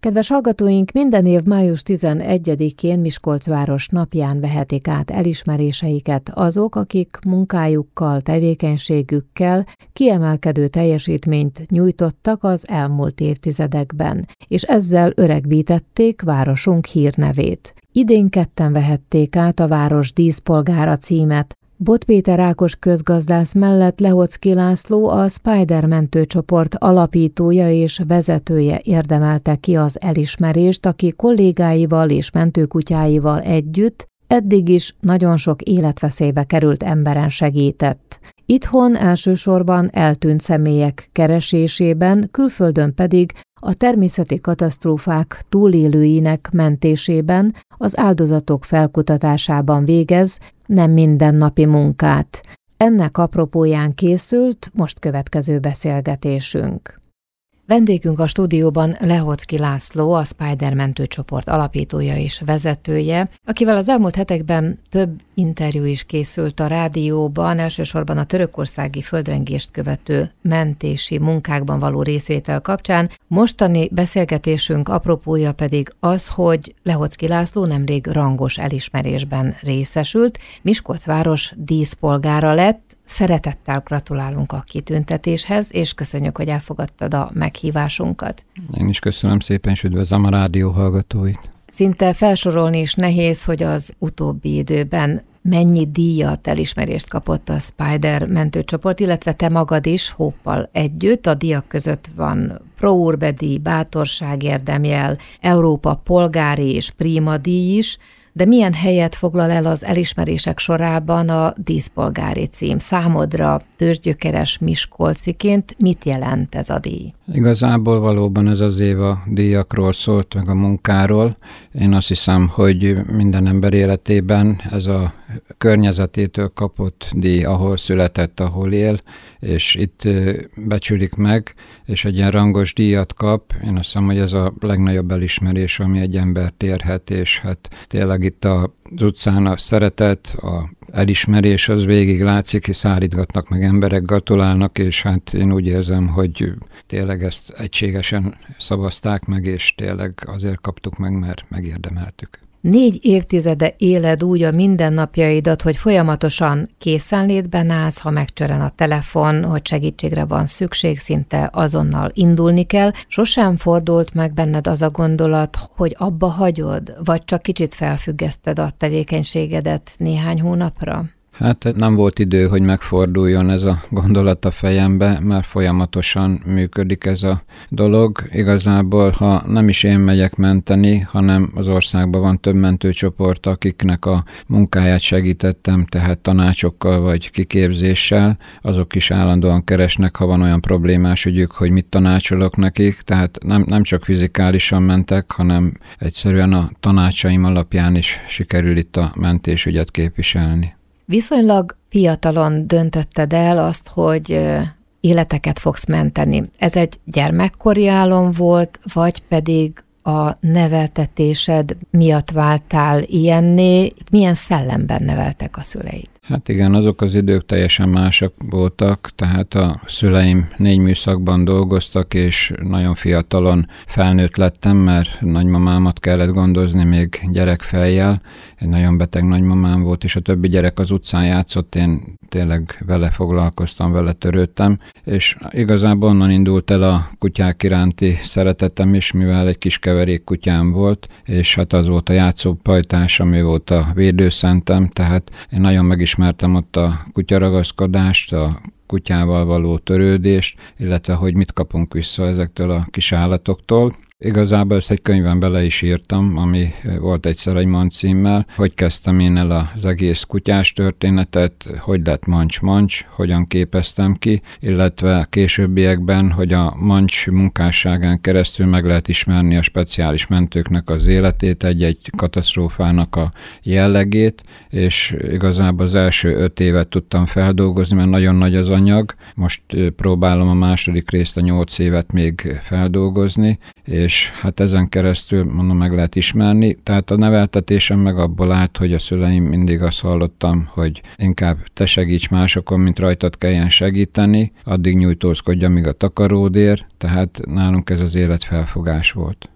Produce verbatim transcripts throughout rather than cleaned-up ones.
Kedves hallgatóink, minden év május tizenegyedikén Miskolcváros napján vehetik át elismeréseiket azok, akik munkájukkal, tevékenységükkel kiemelkedő teljesítményt nyújtottak az elmúlt évtizedekben, és ezzel öregbítették városunk hírnevét. Idén ketten vehették át a város díszpolgára címet. Bot Péter Ákos közgazdász mellett Lehocki László, a Spider mentőcsoport alapítója és vezetője érdemelte ki az elismerést, aki kollégáival és mentőkutyáival együtt eddig is nagyon sok életveszélybe került emberen segített. Itthon elsősorban eltűnt személyek keresésében, külföldön pedig a természeti katasztrófák túlélőinek mentésében, az áldozatok felkutatásában végez nem mindennapi munkát. Ennek apropóján készült most következő beszélgetésünk. Vendégünk a stúdióban Lehocki László, a Spider mentőcsoport alapítója és vezetője, akivel az elmúlt hetekben több interjú is készült a rádióban, elsősorban a törökországi földrengést követő mentési munkákban való részvétel kapcsán. Mostani beszélgetésünk apropója pedig az, hogy Lehocki László nemrég rangos elismerésben részesült, Miskolcváros díszpolgára lett. Szeretettel gratulálunk a kitüntetéshez, és köszönjük, hogy elfogadtad a meghívásunkat. Én is köszönöm szépen, és üdvözlöm a rádió hallgatóit. Szinte felsorolni is nehéz, hogy az utóbbi időben mennyi díjat, elismerést kapott a Spider mentőcsoport, illetve te magad is Hoppal együtt. A díjak között van Pro Urbe díj, Bátorság érdemjel, Európa polgári és Prima díj is, de milyen helyet foglal el az elismerések sorában a díszpolgári cím? Számodra tőzsgyökeres miskolciként mit jelent ez a díj? Igazából valóban ez az év a díjakról szólt, meg a munkáról. Én azt hiszem, hogy minden ember életében ez a környezetétől kapott díj, ahol született, ahol él, és itt becsülik meg, és egy ilyen rangos díjat kap. Én azt hiszem, hogy ez a legnagyobb elismerés, ami egy embert érhet, és hát tényleg itt az utcán a szeretet, a elismerés az végig látszik, és állítgatnak meg emberek, gratulálnak, és hát én úgy érzem, hogy tényleg ezt egységesen szavazták meg, és tényleg azért kaptuk meg, mert megérdemeltük. Négy évtizede éled úgy a mindennapjaidat, hogy folyamatosan készenlétben állsz, ha megcsörren a telefon, hogy segítségre van szükség, szinte azonnal indulni kell. Sosem fordult meg benned az a gondolat, hogy abba hagyod, vagy csak kicsit felfüggeszted a tevékenységedet néhány hónapra? Hát nem volt idő, hogy megforduljon ez a gondolat a fejembe, mert folyamatosan működik ez a dolog. Igazából, ha nem is én megyek menteni, hanem az országban van több mentőcsoport, akiknek a munkáját segítettem, tehát tanácsokkal vagy kiképzéssel, azok is állandóan keresnek, ha van olyan problémás ügyük, hogy mit tanácsolok nekik, tehát nem, nem csak fizikálisan mentek, hanem egyszerűen a tanácsaim alapján is sikerül itt a mentésügyet képviselni. Viszonylag fiatalon döntötted el azt, hogy életeket fogsz menteni. Ez egy gyermekkori álom volt, vagy pedig a neveltetésed miatt váltál ilyenné? Milyen szellemben neveltek a szüleid? Hát igen, azok az idők teljesen másak voltak, tehát a szüleim négy műszakban dolgoztak, és nagyon fiatalon felnőtt lettem, mert nagymamámat kellett gondozni még gyerekfejjel. Egy nagyon beteg nagymamám volt, és a többi gyerek az utcán játszott, én tényleg vele foglalkoztam, vele törődtem, és igazából onnan indult el a kutyák iránti szeretetem is, mivel egy kis keverék kutyám volt, és hát az volt a játszópajtás, ami volt a védőszentem, tehát én nagyon megismertem ott a kutyaragaszkodást, a kutyával való törődést, illetve hogy mit kapunk vissza ezektől a kis állatoktól. Igazából ezt egy könyvben bele is írtam, ami volt egyszer egy Mancs címmel, hogy kezdtem én el az egész kutyás történetet, hogy lett Mancs-Mancs, hogyan képeztem ki, illetve későbbiekben, hogy a Mancs munkásságán keresztül meg lehet ismerni a speciális mentőknek az életét, egy-egy katasztrófának a jellegét, és igazából az első öt évet tudtam feldolgozni, mert nagyon nagy az anyag. Most próbálom a második részt, a nyolc évet még feldolgozni, és hát ezen keresztül mondom, meg lehet ismerni. Tehát a neveltetésem meg abból állt, hogy a szüleim mindig azt hallottam, hogy inkább te segíts másokon, mint rajtad kelljen segíteni, addig nyújtózkodj, amíg a takaród ér, tehát nálunk ez az életfelfogás volt.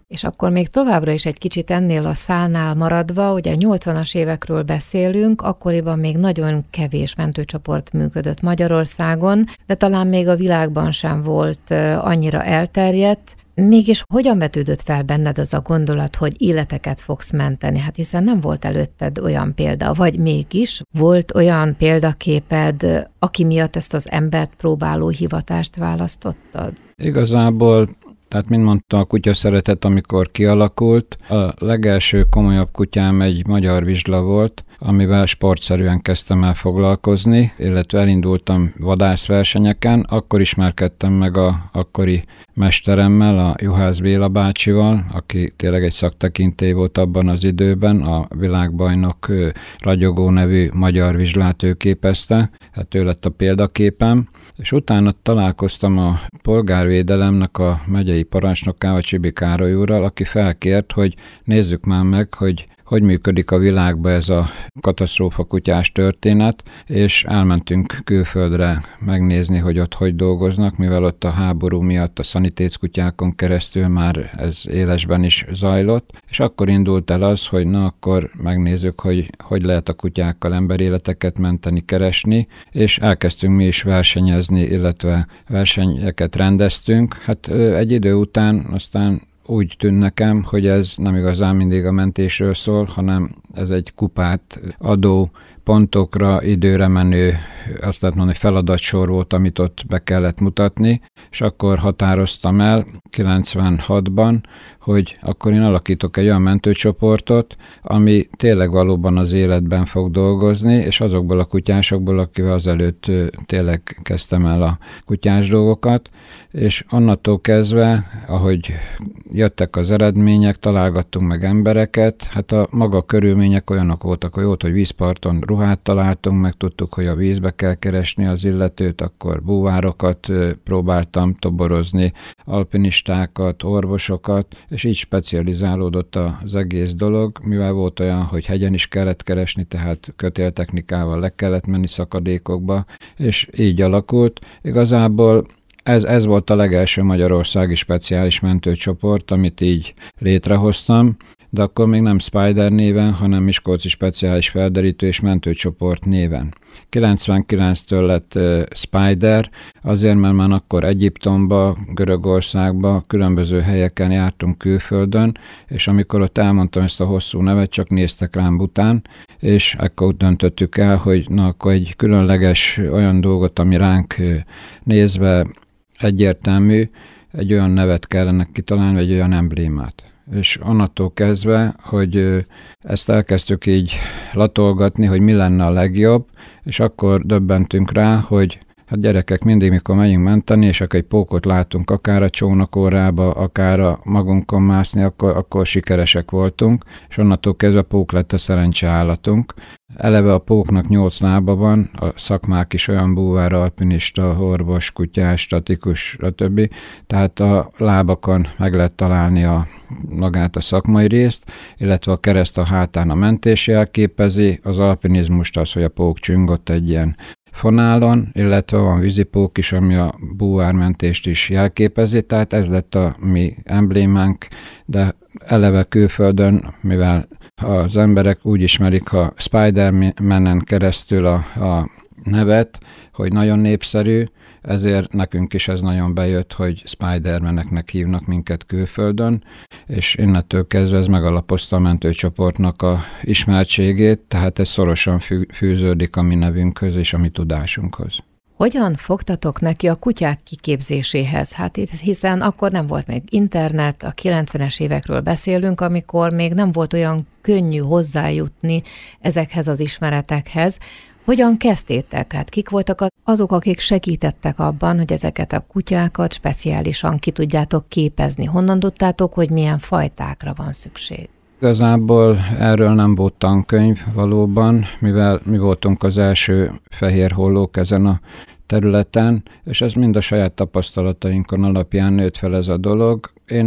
És akkor még továbbra is egy kicsit ennél a szálnál maradva, ugye a nyolcvanas évekről beszélünk, akkoriban még nagyon kevés mentőcsoport működött Magyarországon, de talán még a világban sem volt annyira elterjedt. Mégis hogyan vetődött fel benned az a gondolat, hogy életeket fogsz menteni? Hát hiszen nem volt előtted olyan példa, vagy mégis volt olyan példaképed, aki miatt ezt az embert próbáló hivatást választottad? Igazából, tehát mint mondta, a kutya szeretet, amikor kialakult, a legelső komolyabb kutyám egy magyar vizsla volt, amivel sportszerűen kezdtem el foglalkozni, illetve elindultam vadászversenyeken, akkor ismerkedtem meg a akkori mesteremmel, a Juhász Béla bácsival, aki tényleg egy szaktekintély volt abban az időben, a világbajnok ragyogó nevű magyar vizslát ő képezte, hát ő lett a példaképem, és utána találkoztam a polgárvédelemnek a megyei parancsnokával, Csibi Károly úrral, aki felkért, hogy nézzük már meg, hogy hogy működik a világban ez a katasztrófa kutyás történet, és elmentünk külföldre megnézni, hogy ott hogy dolgoznak, mivel ott a háború miatt a szanitéckutyákon keresztül már ez élesben is zajlott, és akkor indult el az, hogy na akkor megnézzük, hogy hogy lehet a kutyákkal emberéleteket menteni, keresni, és elkezdtünk mi is versenyezni, illetve versenyeket rendeztünk. Hát egy idő után aztán úgy tűnt nekem, hogy ez nem igazán mindig a mentésről szól, hanem ez egy kupát adó, pontokra, időre menő, azt lehet mondani, feladatsor volt, amit ott be kellett mutatni, és akkor határoztam el kilencvenhatban, hogy akkor én alakítok egy olyan mentőcsoportot, ami tényleg valóban az életben fog dolgozni, és azokból a kutyásokból, akivel azelőtt tényleg kezdtem el a kutyás dolgokat, és onnantól kezdve, ahogy jöttek az eredmények, találgattunk meg embereket, hát a maga körülmények olyanok voltak, hogy ott, hogy vízparton ruhát találtunk, meg tudtuk, hogy a vízbe kell keresni az illetőt, akkor búvárokat próbáltam toborozni, alpinistákat, orvosokat, és így specializálódott az egész dolog, mivel volt olyan, hogy hegyen is kellett keresni, tehát kötéltechnikával le kellett menni szakadékokba, és így alakult. Igazából Ez, ez volt a legelső magyarországi speciális mentőcsoport, amit így létrehoztam, de akkor még nem Spider néven, hanem Miskolci Speciális Felderítő és Mentőcsoport néven. kilencvenkilenctől lett uh, Spider, azért, mert már akkor Egyiptomba, Görögországba, különböző helyeken jártunk külföldön, és amikor ott elmondtam ezt a hosszú nevet, csak néztek rám bután, és akkor döntöttük el, hogy na akkor egy különleges olyan dolgot, ami ránk uh, nézve egyértelmű, egy olyan nevet kellene kitalálni, egy olyan emblémát. És onnantól kezdve, hogy ezt elkezdtük így latolgatni, hogy mi lenne a legjobb, és akkor döbbentünk rá, hogy hát gyerekek, mindig, mikor megyünk menteni, és akkor egy pókot látunk akár a csónakórába, akár a magunkon mászni, akkor, akkor sikeresek voltunk, és onnantól kezdve a pók lett a szerencseállatunk. Eleve a póknak nyolc lába van, a szakmák is olyan búvár, alpinista, orvos, kutyás, statikus, stb. Tehát a lábakon meg lehet találni a, magát a szakmai részt, illetve a kereszt a hátán a mentés jelképezi, az alpinizmust az, hogy a pók csüngott egy ilyen fonálon, illetve van vízipók is, ami a búvármentést is jelképezi, tehát ez lett a mi emblémánk, de eleve külföldön, mivel az emberek úgy ismerik a Spider-Man-en keresztül a, a nevet, hogy nagyon népszerű, ezért nekünk is ez nagyon bejött, hogy Spider-Man-eknek hívnak minket külföldön, és innentől kezdve ez megalapozta a mentőcsoportnak a ismertségét, tehát ez szorosan fű, fűződik a mi nevünkhöz és a mi tudásunkhoz. Hogyan fogtatok neki a kutyák kiképzéséhez? Hát hiszen akkor nem volt még internet, a kilencvenes évekről beszélünk, amikor még nem volt olyan könnyű hozzájutni ezekhez az ismeretekhez. Hogyan kezdtétek? Tehát kik voltak azok, akik segítettek abban, hogy ezeket a kutyákat speciálisan ki tudjátok képezni? Honnan tudtátok, hogy milyen fajtákra van szükség? Igazából erről nem volt tankönyv valóban, mivel mi voltunk az első fehér hollók ezen a területen, és ez mind a saját tapasztalatainkon alapján nőtt fel ez a dolog. Én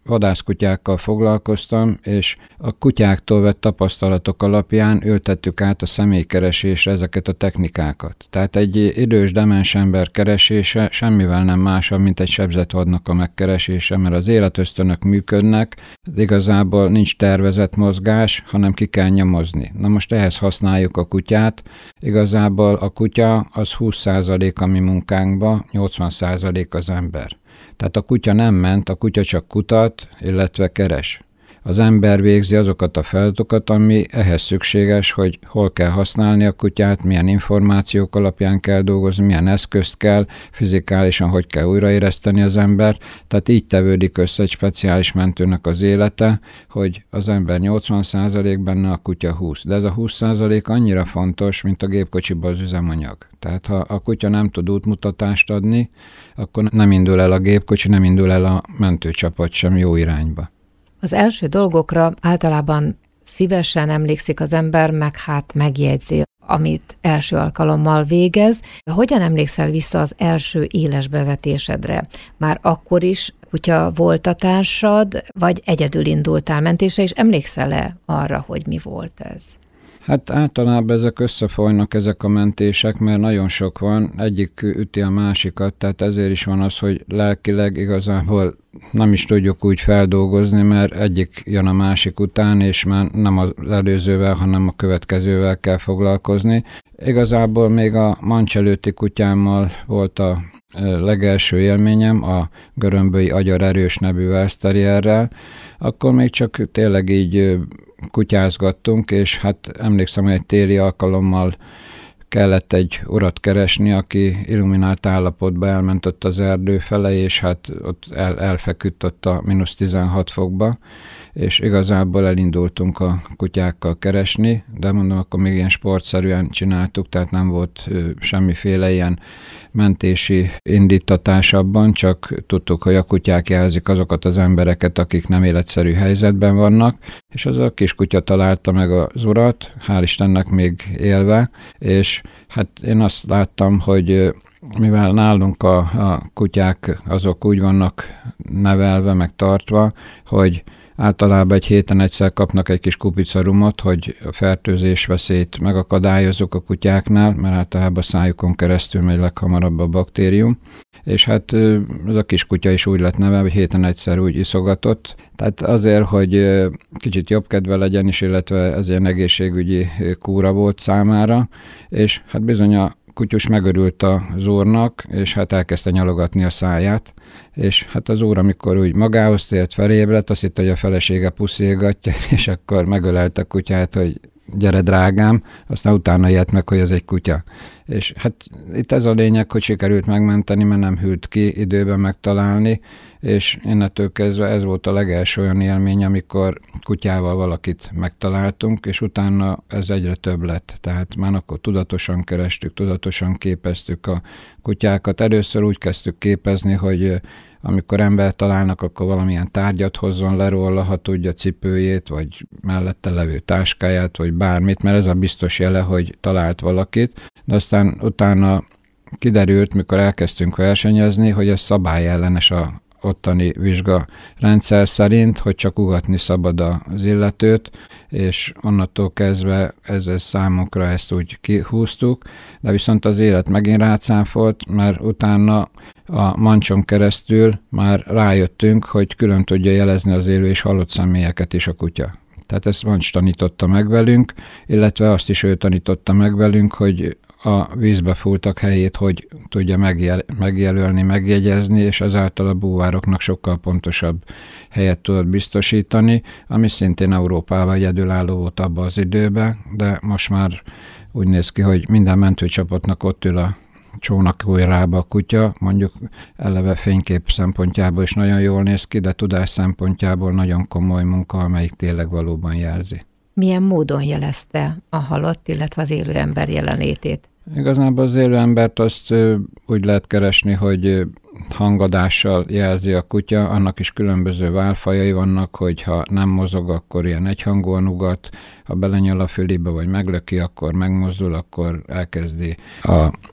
vadászkutyákkal foglalkoztam, és a kutyáktól vett tapasztalatok alapján ültettük át a személykeresésre ezeket a technikákat. Tehát egy idős demens ember keresése semmivel nem másabb, mint egy sebzett vadnak a megkeresése, mert az életösztönök működnek, igazából nincs tervezett mozgás, hanem ki kell nyomozni. Na most ehhez használjuk a kutyát. Igazából a kutya az húsz százalék a mi munkánkba, nyolcvan százalék az ember. Tehát a kutya nem ment, a kutya csak kutat, illetve keres. Az ember végzi azokat a feladatokat, ami ehhez szükséges, hogy hol kell használni a kutyát, milyen információk alapján kell dolgozni, milyen eszközt kell, fizikálisan hogy kell újraéreszteni az embert. Tehát így tevődik össze egy speciális mentőnek az élete, hogy az ember nyolcvan százalék benne, a kutya húsz. De ez a húsz százalék annyira fontos, mint a gépkocsiban az üzemanyag. Tehát ha a kutya nem tud útmutatást adni, akkor nem indul el a gépkocsi, nem indul el a mentőcsapat sem jó irányba. Az első dolgokra általában szívesen emlékszik az ember, meg hát megjegyzi, amit első alkalommal végez. Hogyan emlékszel vissza az első éles bevetésedre? Már akkor is kutya volt a társad, vagy egyedül indultál mentésre, és emlékszel-e arra, hogy mi volt ez? Hát általában ezek összefolynak, ezek a mentések, mert nagyon sok van, egyik üti a másikat, tehát ezért is van az, hogy lelkileg igazából nem is tudjuk úgy feldolgozni, mert egyik jön a másik után, és már nem az előzővel, hanem a következővel kell foglalkozni. Igazából még a Mancs előtti kutyámmal volt a legelső élményem, a görömböi Agyar Erős nevű Welsh Terrierrel, akkor még csak tényleg így kutyázgattunk, és hát emlékszem, hogy egy téli alkalommal kellett egy urat keresni, aki illuminált állapotba elment ott az erdő fele, és hát ott el, elfeküdt ott a mínusz tizenhat fokba, és igazából elindultunk a kutyákkal keresni, de mondom, akkor még ilyen sportszerűen csináltuk, tehát nem volt ö, semmiféle ilyen mentési indítatás abban, csak tudtuk, hogy a kutyák jelzik azokat az embereket, akik nem életszerű helyzetben vannak, és az a kis kutya találta meg az urat, hál' Istennek még élve, és hát én azt láttam, hogy mivel nálunk a, a kutyák azok úgy vannak nevelve, meg tartva, hogy általában egy héten egyszer kapnak egy kis kupicarumot, hogy a fertőzés veszélyt megakadályozzuk a kutyáknál, mert általában a szájukon keresztül megy leghamarabb a baktérium. És hát ez a kis kutya is úgy lett nevelve, hogy héten egyszer úgy iszogatott. Tehát azért, hogy kicsit jobb kedve legyen is, illetve ez ilyen egészségügyi kúra volt számára, és hát bizony a kutyus megörült az úrnak, és hát elkezdte nyalogatni a száját, és hát az úr, amikor úgy magához tért, felébredt, azt hitt, hogy a felesége puszilgatja, és akkor megölelte a kutyát, hogy gyere drágám, aztán utána ijedt meg, hogy ez egy kutya. És hát itt ez a lényeg, hogy sikerült megmenteni, mert nem hűlt ki időben megtalálni, és innentől kezdve ez volt a legelső olyan élmény, amikor kutyával valakit megtaláltunk, és utána ez egyre több lett. Tehát már akkor tudatosan kerestük, tudatosan képeztük a kutyákat. Először úgy kezdtük képezni, hogy amikor embert találnak, akkor valamilyen tárgyat hozzon le róla, ha tudja, cipőjét, vagy mellette levő táskáját, vagy bármit, mert ez a biztos jele, hogy talált valakit. De aztán utána kiderült, mikor elkezdtünk versenyezni, hogy ez szabályellenes a ottani vizsgarendszer szerint, hogy csak ugatni szabad az illetőt, és onnantól kezdve ez, ez számunkra ezt úgy kihúztuk, de viszont az élet megint rácáfolt, mert utána a Mancson keresztül már rájöttünk, hogy külön tudja jelezni az élő és halott személyeket is a kutya. Tehát ezt Mancs tanította meg velünk, illetve azt is ő tanította meg velünk, hogy a vízbe fúltak helyét, hogy tudja megjel- megjelölni, megjegyezni, és ezáltal a búvároknak sokkal pontosabb helyet tudott biztosítani, ami szintén Európában egyedülálló volt abban az időben, de most már úgy néz ki, hogy minden mentőcsapatnak ott ül a csónakújrába a kutya, mondjuk eleve fénykép szempontjából is nagyon jól néz ki, de tudás szempontjából nagyon komoly munka, amelyik tényleg valóban jelzi. Milyen módon jelezte a halott, illetve az élő ember jelenlétét? Igazából az élő embert azt úgy lehet keresni, hogy hangadással jelzi a kutya, annak is különböző válfajai vannak, hogyha nem mozog, akkor ilyen egyhangúan ugat, ha belenyal a fülébe, vagy meglöki, akkor megmozdul, akkor elkezdi a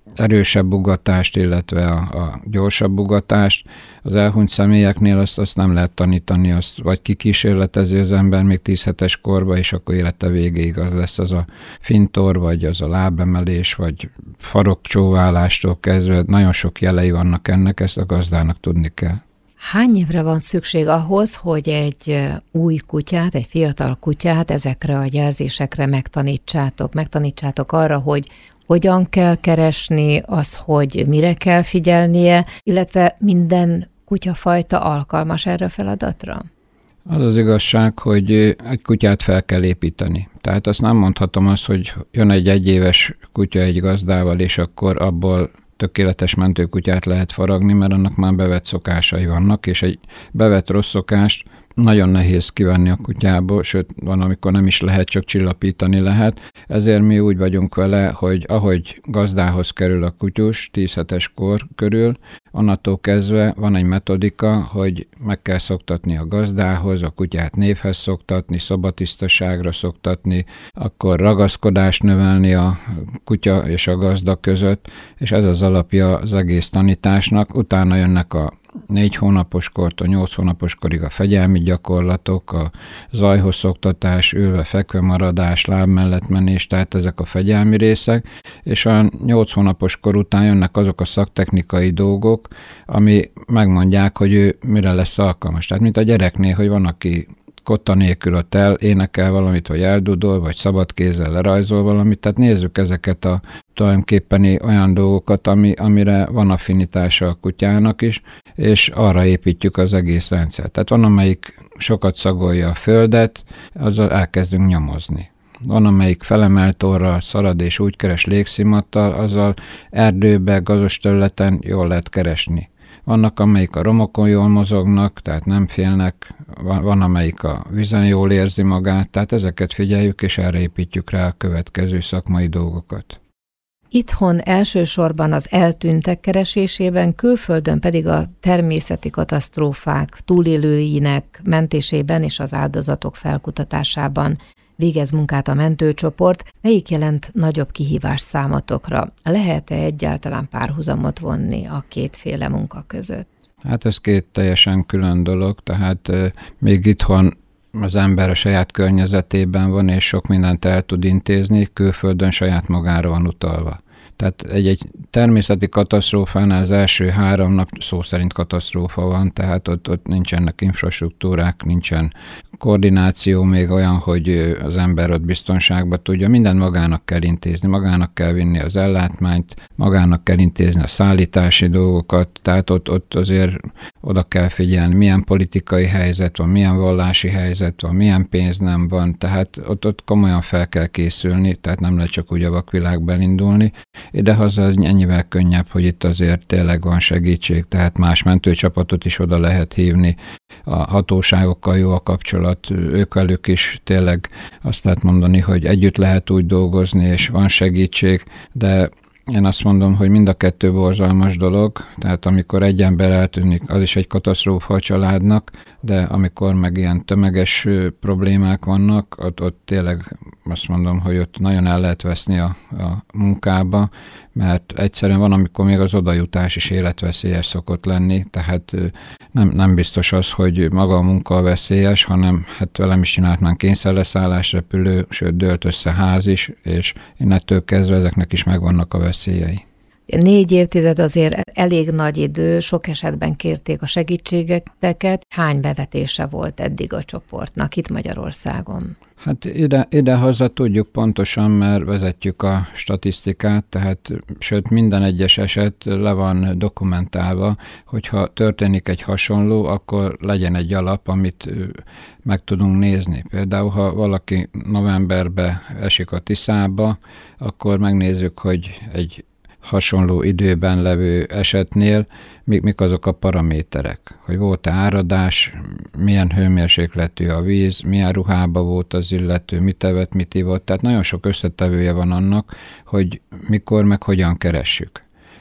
erősebb ugatást, illetve a, a gyorsabb ugatást. Az elhunyt személyeknél azt, azt nem lehet tanítani, azt vagy kikísérletezi az ember még tíz hetes korba, és akkor élete végéig az lesz az a fintor, vagy az a lábemelés, vagy farokcsóválástól kezdve. Nagyon sok jelei vannak ennek, ezt a gazdának tudni kell. Hány évre van szükség ahhoz, hogy egy új kutyát, egy fiatal kutyát ezekre a jelzésekre megtanítsátok? Megtanítsátok arra, hogy hogyan kell keresni, az, hogy mire kell figyelnie, illetve minden kutyafajta alkalmas erre a feladatra? Az az igazság, hogy egy kutyát fel kell építeni. Tehát azt nem mondhatom azt, hogy jön egy egyéves kutya egy gazdával, és akkor abból tökéletes mentőkutyát lehet faragni, mert annak már bevett szokásai vannak, és egy bevett rossz szokást nagyon nehéz kivenni a kutyából, sőt, van, amikor nem is lehet, csak csillapítani lehet. Ezért mi úgy vagyunk vele, hogy ahogy gazdához kerül a kutyus, tíz hetes kor körül, onnantól kezdve van egy metodika, hogy meg kell szoktatni a gazdához, a kutyát névhez szoktatni, szobatisztaságra szoktatni, akkor ragaszkodást növelni a kutya és a gazda között, és ez az alapja az egész tanításnak. Utána jönnek a négy hónapos kortól nyolc hónapos korig a fegyelmi gyakorlatok, a zajhoz szoktatás, ülve fekve maradás, láb mellett menés, tehát ezek a fegyelmi részek, és a nyolc hónapos kor után jönnek azok a szaktechnikai dolgok, ami megmondják, hogy ő mire lesz alkalmas. Tehát mint a gyereknél, hogy van, aki kotta nélkül ott el, énekel valamit, vagy eldudol, vagy szabad kézzel lerajzol valamit, tehát nézzük ezeket a tulajdonképpeni olyan dolgokat, ami, amire van affinitása a kutyának is, és arra építjük az egész rendszert. Tehát van, amelyik sokat szagolja a földet, azzal elkezdünk nyomozni. Van, amelyik felemelt orral szalad és úgy keres légszimattal, azzal erdőbe, gazos területen jól lehet keresni. Vannak, amelyik a romokon jól mozognak, tehát nem félnek, van, van, amelyik a vízen jól érzi magát, tehát ezeket figyeljük, és erre építjük rá a következő szakmai dolgokat. Itthon elsősorban az eltűntek keresésében, külföldön pedig a természeti katasztrófák túlélőinek mentésében és az áldozatok felkutatásában végez munkát a mentőcsoport. Melyik jelent nagyobb kihívás számotokra? Lehet-e egyáltalán párhuzamot vonni a kétféle munka között? Hát ez két teljesen külön dolog, tehát euh, még itthon az ember a saját környezetében van, és sok mindent el tud intézni, külföldön saját magára van utalva. Tehát egy-egy természeti katasztrófánál az első három nap szó szerint katasztrófa van, tehát ott, ott nincsenek infrastruktúrák, nincsen koordináció még olyan, hogy az ember ott biztonságban tudja. Mindent magának kell intézni, magának kell vinni az ellátmányt, magának kell intézni a szállítási dolgokat, tehát ott, ott azért oda kell figyelni, milyen politikai helyzet van, milyen vallási helyzet van, milyen pénz nem van, tehát ott, ott komolyan fel kell készülni, tehát nem lehet csak úgy a vakvilágba elindulni. Idehaza az ennyivel könnyebb, hogy itt azért tényleg van segítség, tehát más mentőcsapatot is oda lehet hívni, a hatóságokkal jó a kapcsolat, ők velük is tényleg azt lehet mondani, hogy együtt lehet úgy dolgozni, és van segítség, de én azt mondom, hogy mind a kettő borzalmas dolog, tehát amikor egy ember eltűnik, az is egy katasztrófa a családnak, de amikor meg ilyen tömeges problémák vannak, ott, ott tényleg azt mondom, hogy ott nagyon el lehet veszni a, a munkába, mert egyszerűen van, amikor még az odajutás is életveszélyes szokott lenni, tehát nem, nem biztos az, hogy maga a munka veszélyes, hanem hát velem is csinált már kényszerleszállás repülő, sőt dőlt össze ház is, és innentől kezdve ezeknek is megvannak a veszélyei. Négy évtized azért elég nagy idő, sok esetben kérték a segítségeteket. Hány bevetése volt eddig a csoportnak itt Magyarországon? Hát ide, ide-haza tudjuk pontosan, mert vezetjük a statisztikát, tehát sőt minden egyes eset le van dokumentálva, hogyha történik egy hasonló, akkor legyen egy alap, amit meg tudunk nézni. Például, ha valaki novemberbe esik a Tiszába, akkor megnézzük, hogy egy hasonló időben levő esetnél mik, mik azok a paraméterek, hogy volt-e áradás, milyen hőmérsékletű a víz, milyen ruhába volt az illető, mit evett, mit ivott, tehát nagyon sok összetevője van annak, hogy mikor meg hogyan keressük.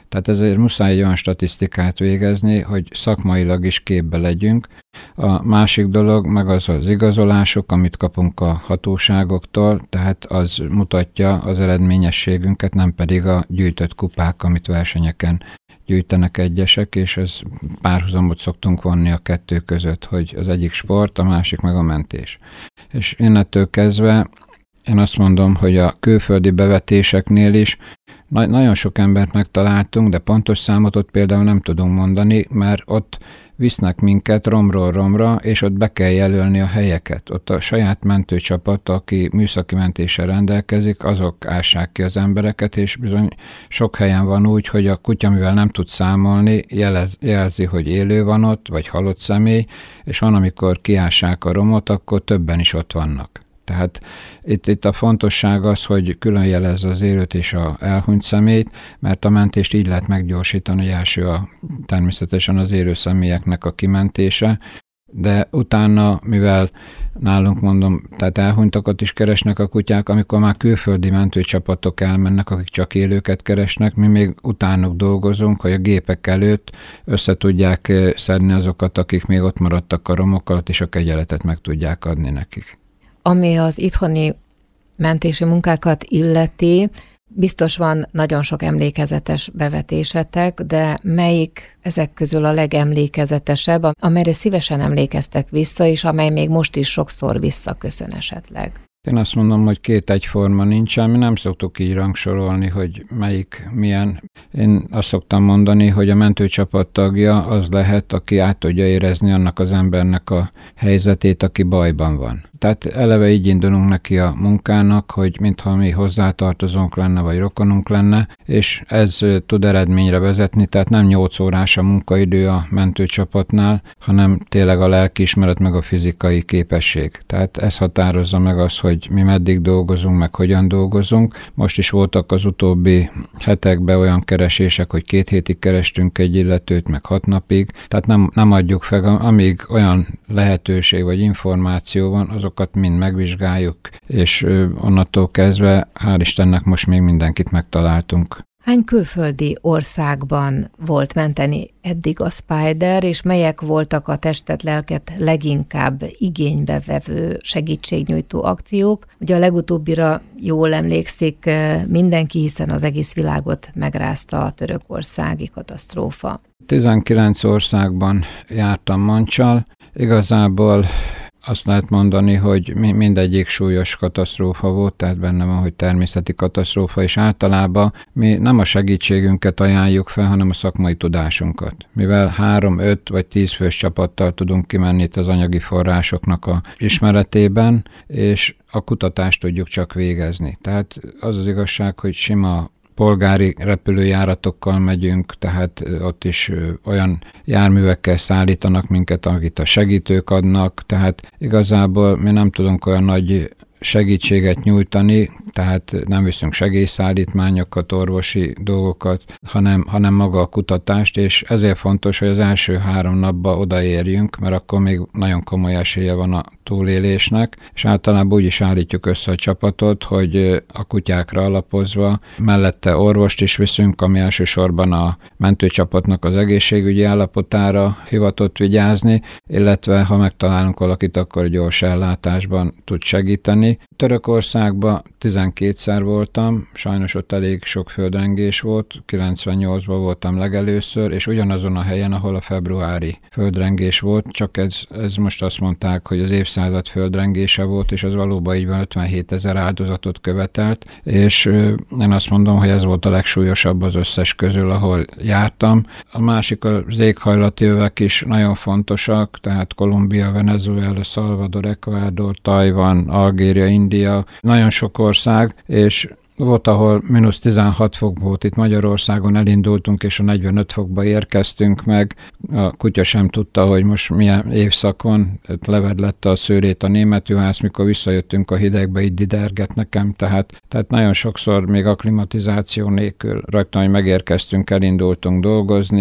Tehát ezért muszáj egy olyan statisztikát végezni, hogy szakmailag is képbe legyünk. A másik dolog meg az az igazolások, amit kapunk a hatóságoktól, tehát az mutatja az eredményességünket, nem pedig a gyűjtött kupák, amit versenyeken gyűjtenek egyesek, és ez párhuzamot szoktunk vonni a kettő között, hogy az egyik sport, a másik meg a mentés. És innentől kezdve én azt mondom, hogy a külföldi bevetéseknél is na- nagyon sok embert megtaláltunk, de pontos számot ott például nem tudunk mondani, mert ott visznek minket romról romra, és ott be kell jelölni a helyeket. Ott a saját mentőcsapat, aki műszaki mentéssel rendelkezik, azok ássák ki az embereket, és bizony sok helyen van úgy, hogy a kutya, mivel nem tud számolni, jelez, jelzi, hogy élő van ott, vagy halott személy, és van, amikor kiássák a romot, akkor többen is ott vannak. Tehát itt, itt a fontosság az, hogy külön jelezze az élőt és az elhunyt személyt, mert a mentést így lehet meggyorsítani, hogy első a, természetesen az élő személyeknek a kimentése, de utána, mivel nálunk mondom, tehát elhunytakat is keresnek a kutyák, amikor már külföldi mentőcsapatok elmennek, akik csak élőket keresnek, mi még utánuk dolgozunk, hogy a gépek előtt össze tudják szedni azokat, akik még ott maradtak a romok alatt, és a kegyeletet meg tudják adni nekik. Ami az itthoni mentési munkákat illeti, biztos van nagyon sok emlékezetes bevetésetek, de melyik ezek közül a legemlékezetesebb, amelyre szívesen emlékeztek vissza, és amely még most is sokszor visszaköszön esetleg? Én azt mondom, hogy két egyforma nincsen, mi nem szoktuk így rangsorolni, hogy melyik milyen. Én azt szoktam mondani, hogy a mentőcsapat tagja az lehet, aki át tudja érezni annak az embernek a helyzetét, aki bajban van. Tehát eleve így indulunk neki a munkának, hogy mintha mi hozzátartozónk lenne, vagy rokonunk lenne, és ez tud eredményre vezetni, tehát nem nyolc órás a munkaidő a mentőcsapatnál, hanem tényleg a lelkiismeret meg a fizikai képesség. Tehát ez határozza meg azt, hogy mi meddig dolgozunk, meg hogyan dolgozunk. Most is voltak az utóbbi hetekben olyan keresések, hogy két hétig kerestünk egy illetőt, meg hat napig. Tehát nem, nem adjuk fel, amíg olyan lehetőség vagy információ van, azokat mind megvizsgáljuk, és onnantól kezdve, hál' Istennek most még mindenkit megtaláltunk. Hány külföldi országban volt menteni eddig a Spider, és melyek voltak a testet, lelket leginkább igénybe vevő segítségnyújtó akciók? Ugye a legutóbbira jól emlékszik mindenki, hiszen az egész világot megrázta a törökországi katasztrófa. tizenkilenc országban jártam mancsal. Igazából azt lehet mondani, hogy mindegyik súlyos katasztrófa volt, tehát benne van, hogy természeti katasztrófa, és általában mi nem a segítségünket ajánljuk fel, hanem a szakmai tudásunkat. Mivel három, öt vagy tíz fős csapattal tudunk kimenni itt az anyagi forrásoknak a ismeretében, és a kutatást tudjuk csak végezni. Tehát az az igazság, hogy sima polgári repülőjáratokkal megyünk, tehát ott is olyan járművekkel szállítanak minket, akit a segítők adnak, tehát igazából mi nem tudunk olyan nagy segítséget nyújtani, tehát nem viszünk segélyszállítmányokat, orvosi dolgokat, hanem, hanem maga a kutatást, és ezért fontos, hogy az első három napban odaérjünk, mert akkor még nagyon komoly esélye van a túlélésnek, és általában úgy is állítjuk össze a csapatot, hogy a kutyákra alapozva mellette orvost is viszünk, ami elsősorban a mentőcsapatnak az egészségügyi állapotára hivatott vigyázni, illetve ha megtalálunk valakit, akkor gyors ellátásban tud segíteni. Törökországban tizenkétszer voltam, sajnos ott elég sok földrengés volt, kilencvennyolcban voltam legelőször, és ugyanazon a helyen, ahol a februári földrengés volt, csak ez, ez most azt mondták, hogy az évszázad földrengése volt, és az valóban így van, ötvenhétezer áldozatot követelt, és én azt mondom, hogy ez volt a legsúlyosabb az összes közül, ahol jártam. A másik az éghajlati övek is nagyon fontosak, tehát Kolumbia, Venezuela, Salvador, Ecuador, Tajvan, Algéria, India, nagyon sok ország, és volt, ahol mínusz tizenhat fok volt, itt Magyarországon elindultunk, és a negyvenöt fokba érkeztünk meg. A kutya sem tudta, hogy most milyen évszak van, levedlette a szőrét a németjuhász, mikor visszajöttünk a hidegbe, így diderget nekem, tehát, tehát nagyon sokszor még akklimatizáció nélkül rögtön, hogy megérkeztünk, elindultunk dolgozni,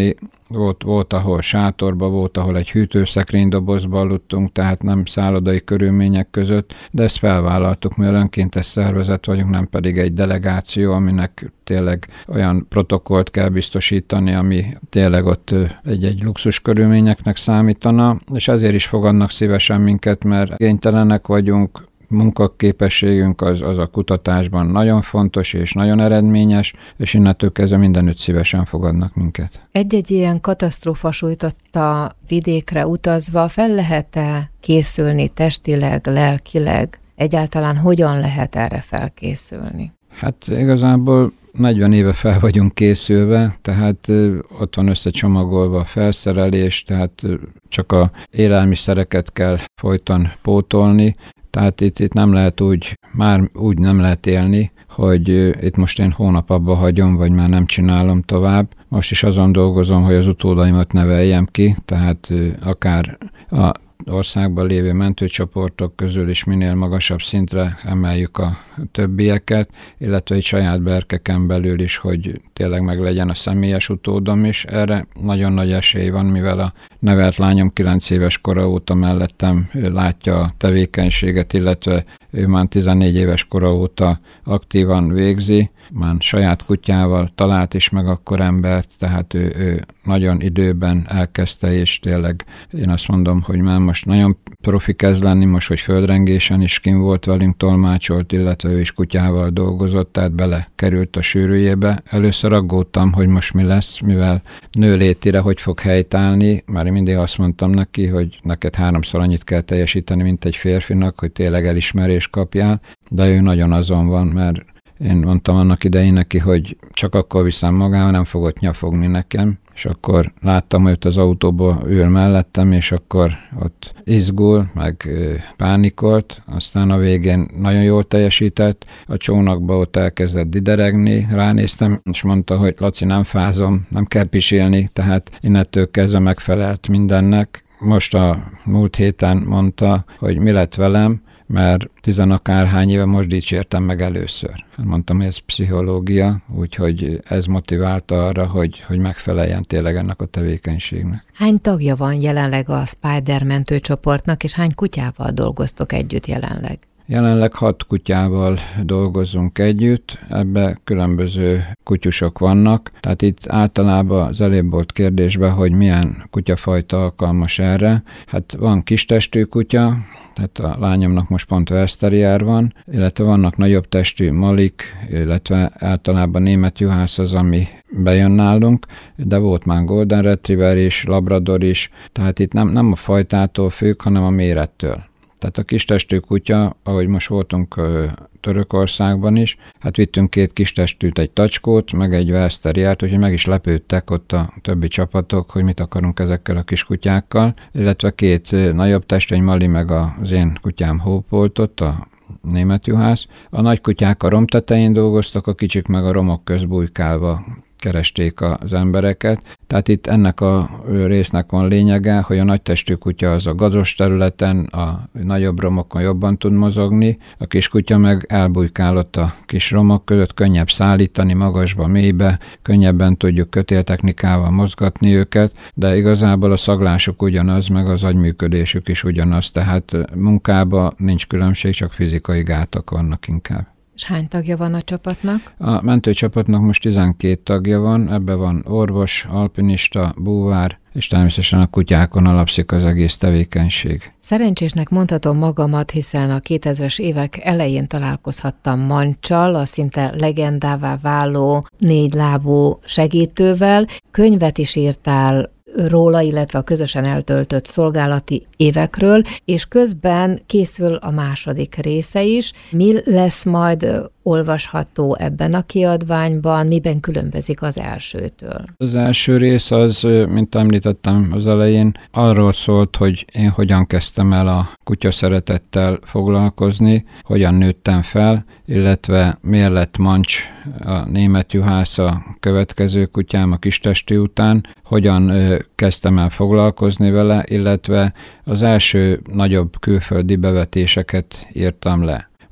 Volt, volt, ahol sátorba, volt, ahol egy hűtőszekrénydobozba aludtunk, tehát nem szállodai körülmények között, de ezt felvállaltuk, mivel önkéntes szervezet vagyunk, nem pedig egy delegáció, aminek tényleg olyan protokollt kell biztosítani, ami tényleg ott egy-egy luxus körülményeknek számítana, és ezért is fogadnak szívesen minket, mert igénytelenek vagyunk, munkaképességünk az, az a kutatásban nagyon fontos és nagyon eredményes, és innentől kezdve mindenütt szívesen fogadnak minket. Egy-egy ilyen katasztrófa sújtotta vidékre utazva fel lehet-e készülni testileg, lelkileg? Egyáltalán hogyan lehet erre felkészülni? Hát igazából negyven éve fel vagyunk készülve, tehát ott van összecsomagolva a felszerelés, tehát csak a élelmiszereket kell folyton pótolni, tehát itt, itt nem lehet úgy, már úgy nem lehet élni, hogy itt most én hónap abba hagyom, vagy már nem csinálom tovább. Most is azon dolgozom, hogy az utódaimat neveljem ki, tehát akár a országban lévő mentőcsoportok közül is minél magasabb szintre emeljük a többieket, illetve egy saját berkeken belül is, hogy tényleg meg legyen a személyes utódom is. Erre nagyon nagy esély van, mivel a nevelt lányom kilenc éves kora óta mellettem látja a tevékenységet, illetve ő már tizennégy éves kora óta aktívan végzi, már saját kutyával talált is meg akkor embert, tehát ő, ő nagyon időben elkezdte, és tényleg én azt mondom, hogy már most nagyon profi kezd lenni, most, hogy földrengésen is kim volt velünk, tolmácsolt, illetve ő is kutyával dolgozott, tehát belekerült a sűrűjébe. Először aggódtam, hogy most mi lesz, mivel nőlétire hogy fog helytállni, már mindig azt mondtam neki, hogy neked háromszor annyit kell teljesíteni, mint egy férfinak, hogy tényleg elismerést kapjál, de ő nagyon azon van, mert én mondtam annak idején neki, hogy csak akkor viszem magával, nem fogott nyafogni nekem, és akkor láttam, hogy az autóba ül mellettem, és akkor ott izgul, meg pánikolt, aztán a végén nagyon jól teljesített, a csónakba ott elkezdett dideregni, ránéztem, és mondta, hogy Laci, nem fázom, nem kell pisilni, tehát innentől kezdve megfelelt mindennek. Most a múlt héten mondta, hogy mi lett velem, mert tizenakárhány éve most dicsértem meg először. Mondtam, hogy ez pszichológia, úgyhogy ez motiválta arra, hogy, hogy megfeleljen tényleg ennek a tevékenységnek. Hány tagja van jelenleg a Spider mentőcsoportnak, és hány kutyával dolgoztok együtt jelenleg? Jelenleg hat kutyával dolgozunk együtt, ebbe különböző kutyusok vannak, tehát itt általában az előbb volt kérdésben, hogy milyen kutyafajta alkalmas erre. Hát van kistestű kutya, tehát a lányomnak most pont Westterier van, illetve vannak nagyobb testű Malik, illetve általában német juhász az, ami bejön nálunk, de volt már Golden Retriever is, Labrador is, tehát itt nem, nem a fajtától függ, hanem a mérettől. Tehát a kistestű kutya, ahogy most voltunk Törökországban is, hát vittünk két kistestűt, egy tacskót, meg egy Westeriert, úgyhogy meg is lepődtek ott a többi csapatok, hogy mit akarunk ezekkel a kis kutyákkal, illetve két nagyobb test, egy Mali, meg az én kutyám Hope volt ott, a német juhász. A nagy kutyák a rom tetején dolgoztak, a kicsik meg a romok közt bujkálva keresték az embereket. Tehát itt ennek a résznek van lényege, hogy a nagytestű kutya az a gazos területen, a nagyobb romokon jobban tud mozogni, a kis kutya meg elbujkálott a kis romok között, könnyebb szállítani magasba, mélybe, könnyebben tudjuk kötéltechnikával mozgatni őket, de igazából a szaglásuk ugyanaz, meg az agyműködésük is ugyanaz, tehát munkában nincs különbség, csak fizikai gátak vannak inkább. És hány tagja van a csapatnak? A mentőcsapatnak most tizenkét tagja van, ebben van orvos, alpinista, búvár, és természetesen a kutyákon alapszik az egész tevékenység. Szerencsésnek mondhatom magamat, hiszen a kétezres évek elején találkozhattam Mancsal, a szinte legendává váló négylábú segítővel. Könyvet is írtál róla, illetve a közösen eltöltött szolgálati évekről, és közben készül a második része is. Mi lesz majd olvasható ebben a kiadványban, miben különbözik az elsőtől? Az első rész az, mint említettem az elején, arról szólt, hogy én hogyan kezdtem el a kutya szeretettel foglalkozni, hogyan nőttem fel, illetve miért lett Mancs a német juhász a következő kutyám a kistestű után, hogyan kezdtem el foglalkozni vele, illetve az első nagyobb külföldi bevetéseket írtam le.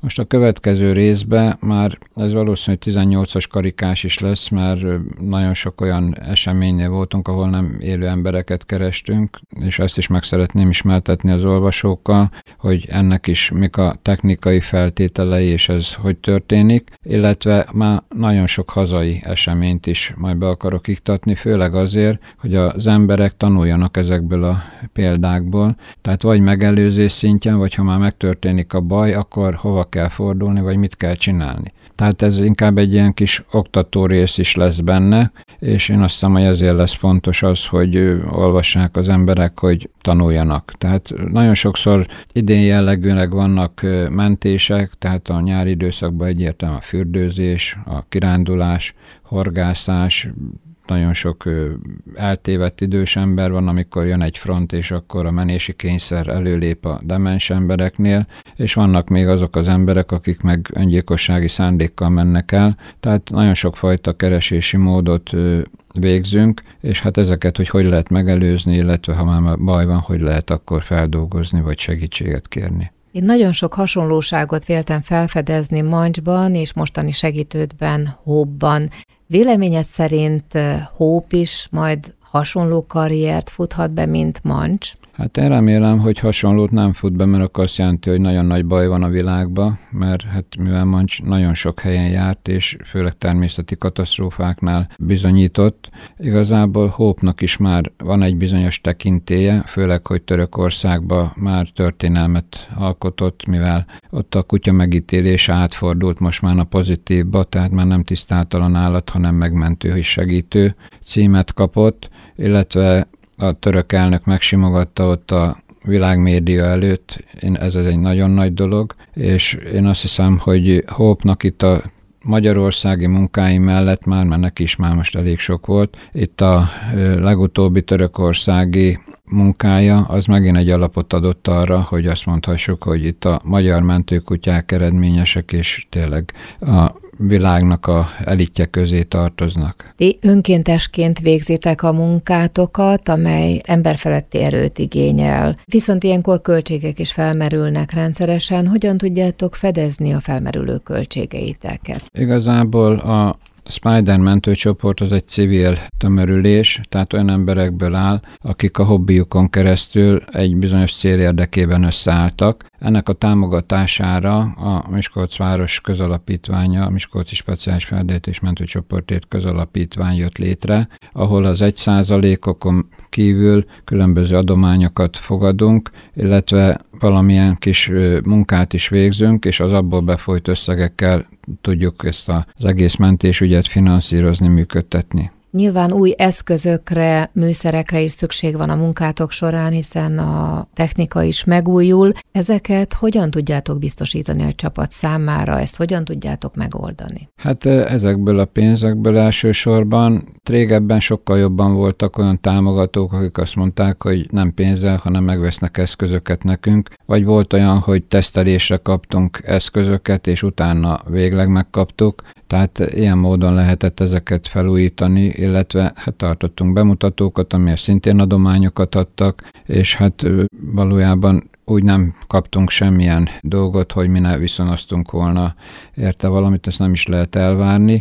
Most a következő részben már ez valószínűleg tizennyolcas karikás is lesz, mert nagyon sok olyan eseménynél voltunk, ahol nem élő embereket kerestünk, és ezt is meg szeretném ismertetni az olvasókkal, hogy ennek is mik a technikai feltételei, és ez hogy történik, illetve már nagyon sok hazai eseményt is majd be akarok iktatni, főleg azért, hogy az emberek tanuljanak ezekből a példákból. Tehát vagy megelőzés szintjén, vagy ha már megtörténik a baj, akkor hova kell fordulni, vagy mit kell csinálni. Tehát ez inkább egy ilyen kis oktató rész is lesz benne, és én azt hiszem, hogy ezért lesz fontos az, hogy olvassák az emberek, hogy tanuljanak. Tehát nagyon sokszor idén jellegűleg vannak mentések, tehát a nyári időszakban egyértelműen a fürdőzés, a kirándulás, horgászás, nagyon sok eltévedt idős ember van, amikor jön egy front, és akkor a menési kényszer előlép a demens embereknél, és vannak még azok az emberek, akik meg öngyilkossági szándékkal mennek el, tehát nagyon sokfajta keresési módot végzünk, és hát ezeket, hogy hogy lehet megelőzni, illetve ha már baj van, hogy lehet akkor feldolgozni, vagy segítséget kérni. Én nagyon sok hasonlóságot véltem felfedezni Mancsban és mostani segítődben, Hope-ban. Véleményed szerint Hope is majd hasonló karriert futhat be, mint Mancs? Hát én remélem, hogy hasonlót nem fut be, mert akkor azt jelenti, hogy nagyon nagy baj van a világban, mert hát mivel Mancs nagyon sok helyen járt, és főleg természeti katasztrófáknál bizonyított, igazából Hope-nak is már van egy bizonyos tekintélye, főleg, hogy Törökországban már történelmet alkotott, mivel ott a kutya megítélése átfordult most már a pozitívba, tehát már nem tisztátalan állat, hanem megmentő és segítő címet kapott, illetve a török elnök megsimogatta ott a világmédia előtt, én, ez egy nagyon nagy dolog, és én azt hiszem, hogy Hope-nak itt a magyarországi munkái mellett már, mert neki is már most elég sok volt, itt a legutóbbi törökországi munkája, az megint egy alapot adott arra, hogy azt mondhassuk, hogy itt a magyar mentőkutyák eredményesek, és tényleg a világnak a elitje közé tartoznak. Ti önkéntesként végzitek a munkátokat, amely emberfeletti erőt igényel. Viszont ilyenkor költségek is felmerülnek rendszeresen. Hogyan tudjátok fedezni a felmerülő költségeiteket? Igazából a Spider mentőcsoport az egy civil tömörülés, tehát olyan emberekből áll, akik a hobbiukon keresztül egy bizonyos cél érdekében összeálltak. Ennek a támogatására a Miskolc város közalapítványa, a Miskolci Speciális Felderítés Mentőcsoportért közalapítvány jött létre, ahol az egy százalékokon kívül különböző adományokat fogadunk, illetve valamilyen kis munkát is végzünk, és az abból befolyt összegekkel tudjuk ezt az egész mentésügyet finanszírozni, működtetni. Nyilván új eszközökre, műszerekre is szükség van a munkátok során, hiszen a technika is megújul. Ezeket hogyan tudjátok biztosítani a csapat számára? Ezt hogyan tudjátok megoldani? Hát ezekből a pénzekből elsősorban régebben sokkal jobban voltak olyan támogatók, akik azt mondták, hogy nem pénzzel, hanem megvesznek eszközöket nekünk, vagy volt olyan, hogy tesztelésre kaptunk eszközöket, és utána végleg megkaptuk. Tehát ilyen módon lehetett ezeket felújítani, illetve hát tartottunk bemutatókat, amiért szintén adományokat adtak, és hát valójában úgy nem kaptunk semmilyen dolgot, hogy mi ne viszonoztunk volna érte valamit, ezt nem is lehet elvárni.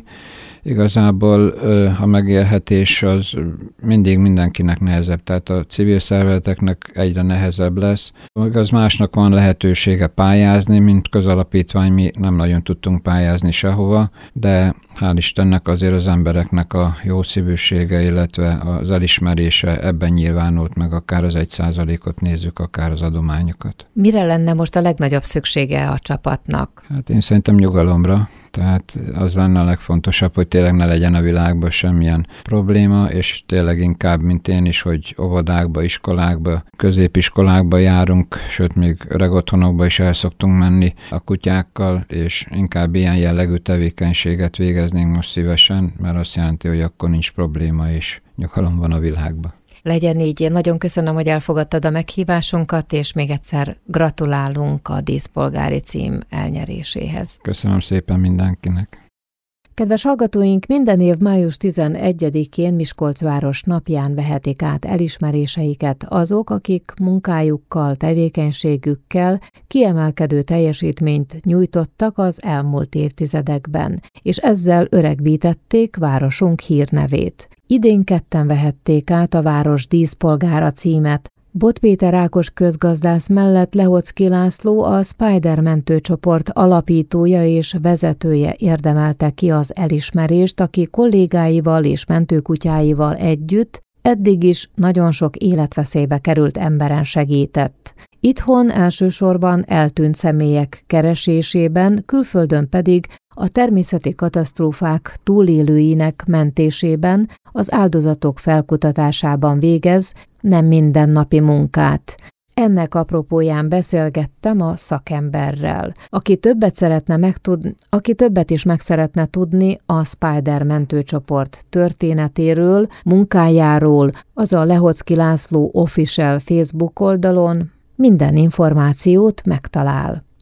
Igazából a megélhetés az mindig mindenkinek nehezebb, tehát a civil szervezeteknek egyre nehezebb lesz. Az másnak van lehetősége pályázni, mint közalapítvány, mi nem nagyon tudtunk pályázni sehova, de hál' Istennek azért az embereknek a jó szívűsége, illetve az elismerése ebben nyilvánult meg, akár az egy százalékot nézzük, akár az adományokat. Mire lenne most a legnagyobb szüksége a csapatnak? Hát én szerintem nyugalomra. Tehát az lenne a legfontosabb, hogy tényleg ne legyen a világban semmilyen probléma, és tényleg inkább, mint én is, hogy óvodákba, iskolákba, középiskolákba járunk, sőt, még öreg otthonokba is el szoktunk menni a kutyákkal, és inkább ilyen jellegű tevékenységet végeznénk most szívesen, mert azt jelenti, hogy akkor nincs probléma, és nyugalom van a világban. Legyen így. Én nagyon köszönöm, hogy elfogadtad a meghívásunkat, és még egyszer gratulálunk a díszpolgári cím elnyeréséhez. Köszönöm szépen mindenkinek. Kedves hallgatóink, minden év május tizenegyedikén Miskolcváros napján vehetik át elismeréseiket azok, akik munkájukkal, tevékenységükkel kiemelkedő teljesítményt nyújtottak az elmúlt évtizedekben, és ezzel öregbítették városunk hírnevét. Idén ketten vehették át a város díszpolgára címet. Bot Péter Ákos közgazdász mellett Lehocki László, a Spider mentőcsoport alapítója és vezetője érdemelte ki az elismerést, aki kollégáival és mentőkutyáival együtt eddig is nagyon sok életveszélybe került emberen segített. Itthon elsősorban eltűnt személyek keresésében, külföldön pedig a természeti katasztrófák túlélőinek mentésében, az áldozatok felkutatásában végez nem mindennapi munkát. Ennek apropóján beszélgettem a szakemberrel, aki többet szeretne megtudni, aki többet is meg szeretne tudni a Spider mentőcsoport történetéről, munkájáról, az a Lehocki László Official Facebook oldalon minden információt megtalál.